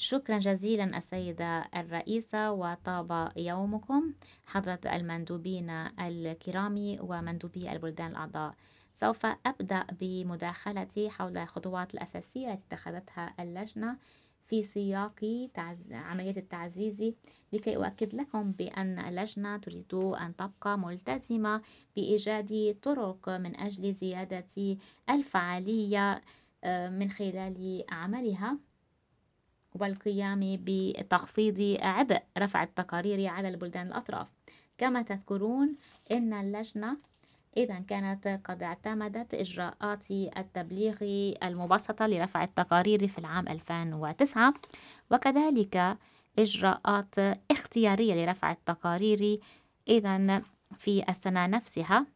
شكرا جزيلا السيدة الرئيسة، وطاب يومكم حضرة المندوبين الكرام ومندوبي البلدان الأعضاء. سوف أبدأ بمداخلتي حول الخطوات الأساسية التي اتخذتها اللجنة في سياق عملية التعزيز، لكي أؤكد لكم بأن اللجنة تريد أن تبقى ملتزمة بإيجاد طرق من أجل زيادة الفعالية من خلال عملها والقيام بتخفيض عبء رفع التقارير على البلدان الأطراف. كما تذكرون أن اللجنة إذا كانت قد اعتمدت إجراءات التبليغ المبسطة لرفع التقارير في العام 2009، وكذلك إجراءات اختيارية لرفع التقارير إذا في السنة نفسها.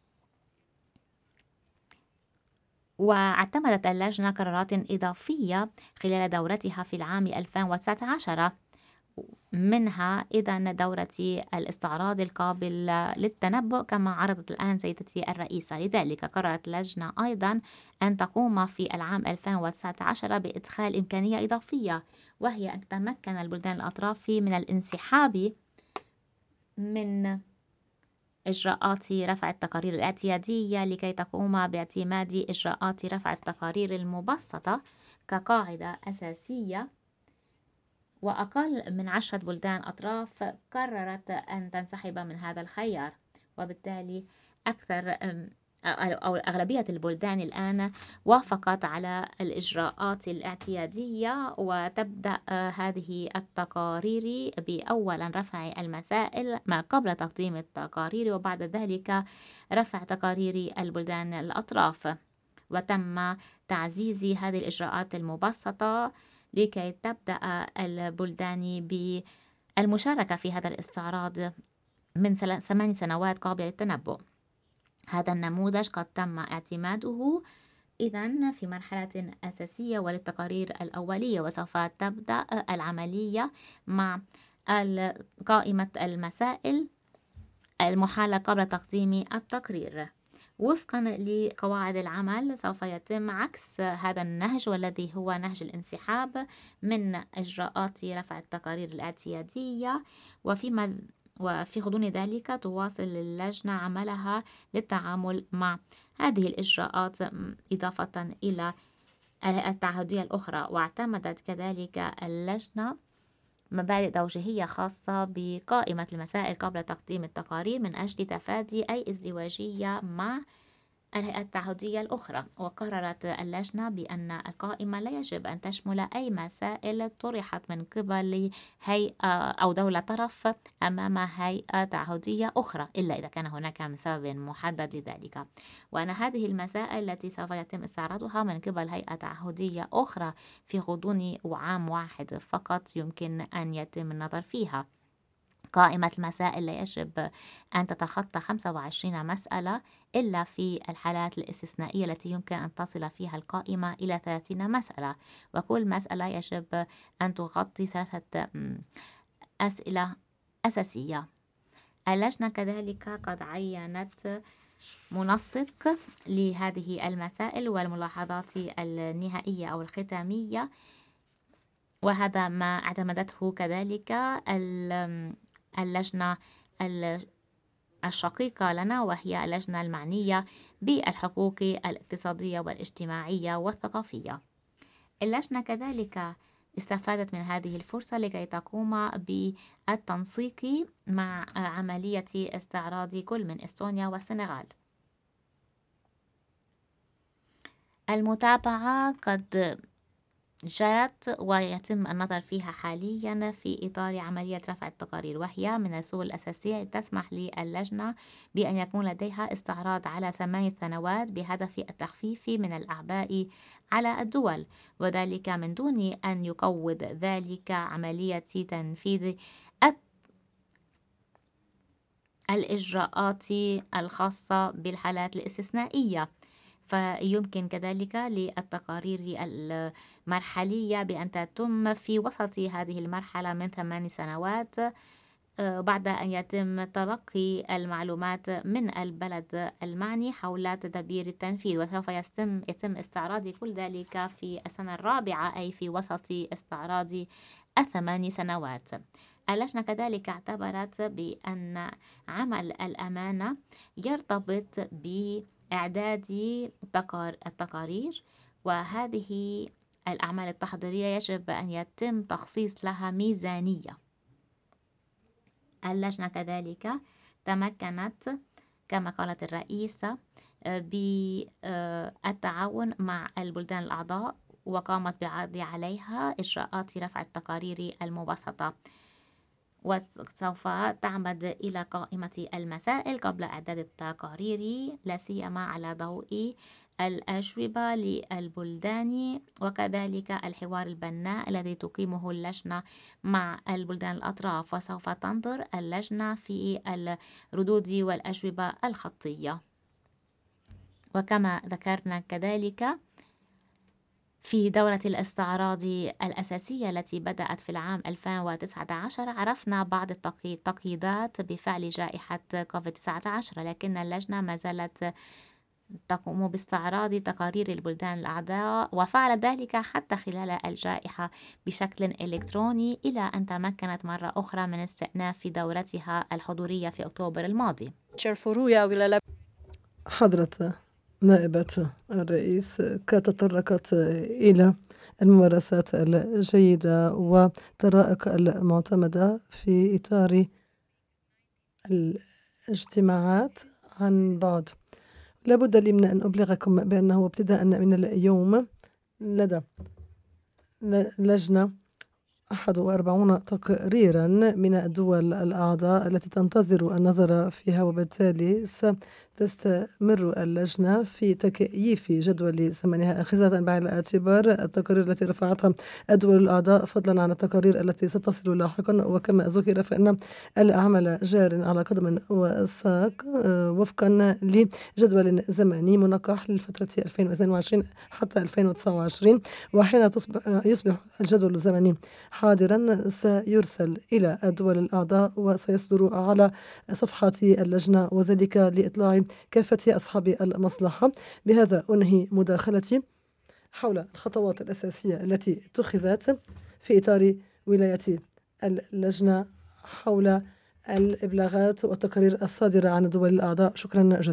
واعتمدت اللجنة قرارات إضافية خلال دورتها في العام 2019، منها إذا دورة الاستعراض القابل للتنبؤ كما عرضت الآن سيدتي الرئيسة. لذلك قررت اللجنة أيضا أن تقوم في العام 2019 بإدخال إمكانية إضافية، وهي أن تتمكن البلدان الأطراف من الانسحاب من إجراءات رفع التقارير الاعتيادية لكي تقوم باعتماد إجراءات رفع التقارير المبسطة كقاعدة أساسية. وأقل من 10 بلدان أطراف قررت أن تنسحب من هذا الخيار، وبالتالي أكثر أو أغلبية البلدان الآن وافقت على الإجراءات الاعتيادية، وتبدأ هذه التقارير بأولا رفع المسائل ما قبل تقديم التقارير، وبعد ذلك رفع تقارير البلدان الأطراف. وتم تعزيز هذه الإجراءات المبسطة لكي تبدأ البلدان بالمشاركة في هذا الاستعراض من 8 سنوات قابلة للتنبؤ. هذا النموذج قد تم اعتماده إذن في مرحلة أساسية وللتقارير الأولية، وسوف تبدأ العملية مع قائمة المسائل المحالة قبل تقديم التقرير. وفقا لقواعد العمل سوف يتم عكس هذا النهج، والذي هو نهج الانسحاب من إجراءات رفع التقارير الاعتيادية. وفي غضون ذلك تواصل اللجنة عملها للتعامل مع هذه الإجراءات إضافة إلى الهيئات التعهدية الأخرى. واعتمدت كذلك اللجنة مبادئ توجيهية خاصة بقائمة المسائل قبل تقديم التقارير من أجل تفادي أي ازدواجية مع الهيئات التعهدية الأخرى. وقررت اللجنة بأن القائمة لا يجب أن تشمل أي مسائل طرحت من قبل هيئة أو دولة طرف أمام هيئة تعهدية أخرى، إلا إذا كان هناك من سبب محدد لذلك. وأن هذه المسائل التي سوف يتم استعراضها من قبل هيئة تعهدية أخرى في غضون عام واحد فقط يمكن أن يتم النظر فيها. قائمة المسائل لا يجب أن تتخطى 25 مسألة، إلا في الحالات الاستثنائية التي يمكن أن تصل فيها القائمة إلى 30 مسألة، وكل مسألة يجب أن تغطي 3 أسئلة أساسية. اللجنة كذلك قد عينت منسق لهذه المسائل والملاحظات النهائية أو الختامية، وهذا ما اعتمدته كذلك اللجنة الشقيقة لنا، وهي اللجنة المعنية بالحقوق الاقتصادية والاجتماعية والثقافية. اللجنة كذلك استفادت من هذه الفرصة لكي تقوم بالتنسيق مع عملية استعراض كل من إستونيا والسنغال. المتابعة قد جرت ويتم النظر فيها حاليا في إطار عملية رفع التقارير، وهي من السبل الأساسية تسمح للجنة بأن يكون لديها استعراض على 8 سنوات بهدف التخفيف من الأعباء على الدول، وذلك من دون أن يقوض ذلك عملية تنفيذ الإجراءات الخاصة بالحالات الاستثنائية. فيمكن كذلك للتقارير المرحلية بأن تتم في وسط هذه المرحلة من 8 سنوات بعد أن يتم تلقي المعلومات من البلد المعني حول تدابير التنفيذ، وسوف يتم استعراض كل ذلك في السنة الرابعة، أي في وسط استعراض 8 سنوات. اللجنة كذلك اعتبرت بأن عمل الأمانة يرتبط بإعداد التقارير، وهذه الأعمال التحضيرية يجب أن يتم تخصيص لها ميزانية. اللجنة كذلك تمكنت كما قالت الرئيسة بالتعاون مع البلدان الأعضاء، وقامت بعرض عليها إجراءات رفع التقارير المبسطة، وسوف تعمد إلى قائمة المسائل قبل إعداد التقارير، لا سيما على ضوء الأجوبة للبلدان، وكذلك الحوار البناء الذي تقيمه اللجنة مع البلدان الأطراف، وسوف تنظر اللجنة في الردود والأجوبة الخطية. وكما ذكرنا كذلك في دورة الاستعراض الأساسية التي بدأت في العام 2019 عرفنا بعض التقييدات بفعل جائحة كوفيد-19، لكن اللجنة ما زالت تقوم باستعراض تقارير البلدان الأعضاء، وفعل ذلك حتى خلال الجائحة بشكل إلكتروني، إلى أن تمكنت مرة أخرى من استئناف دورتها الحضورية في أكتوبر الماضي. حضرة نائبة الرئيس تطرقت إلى الممارسات الجيدة والطرائق المعتمدة في إطار الاجتماعات عن بعد. لابد لي من أن أبلغكم بأنه ابتداء من اليوم لدى لجنة 41 تقريرا من الدول الأعضاء التي تنتظر النظر فيها، وبالتالي ستستمر اللجنة في تكييف جدول زمنها أخذة بعين الاعتبار التقارير التي رفعتها الدول الأعضاء، فضلا عن التقارير التي ستصل لاحقا. وكما ذكر فإن العمل جار على قدم وساق وفقا لجدول زمني منقح للفترة 2022 حتى 2029، وحين يصبح الجدول الزمني حاضرا سيرسل إلى الدول الأعضاء وسيصدر على صفحات اللجنة، وذلك لإطلاع كافة أصحاب المصلحة. بهذا أنهي مداخلتي حول الخطوات الأساسية التي اتخذت في إطار ولاية اللجنة حول الإبلاغات والتقارير الصادرة عن الدول الأعضاء. شكرا جزيلا.